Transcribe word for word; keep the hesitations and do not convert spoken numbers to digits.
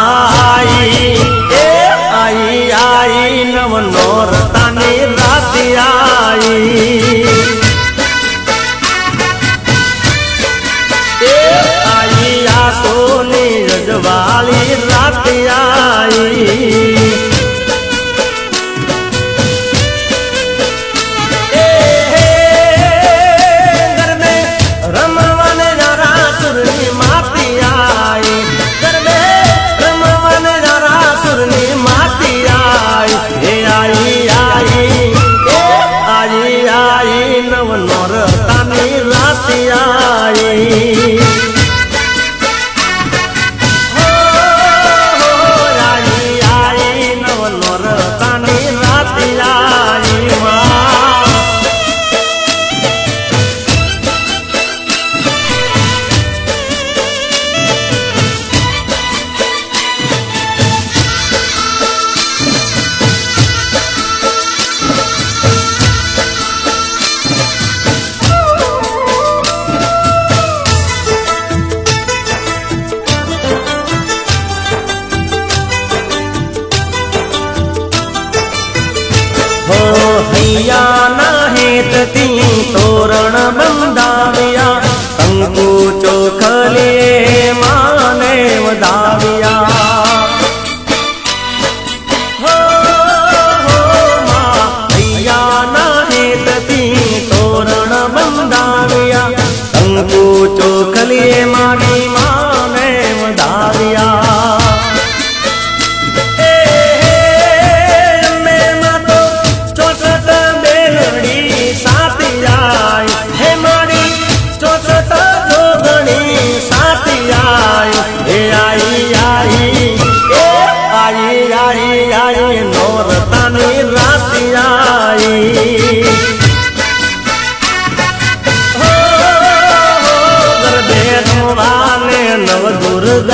आई ए आई आई नव नौरतानी रात आई ए आई आ सोनी रजवाली रात आई हैया नाहेत ती तोरण बंदाविया कंकु चोखले माने वदाविया हो हो मां हैया नाहेत ती तोरण बंदाविया कंकु चोखले मानी माने वदाविया नौरतानी रात आई हो गर्भे वाले नव दुर्ग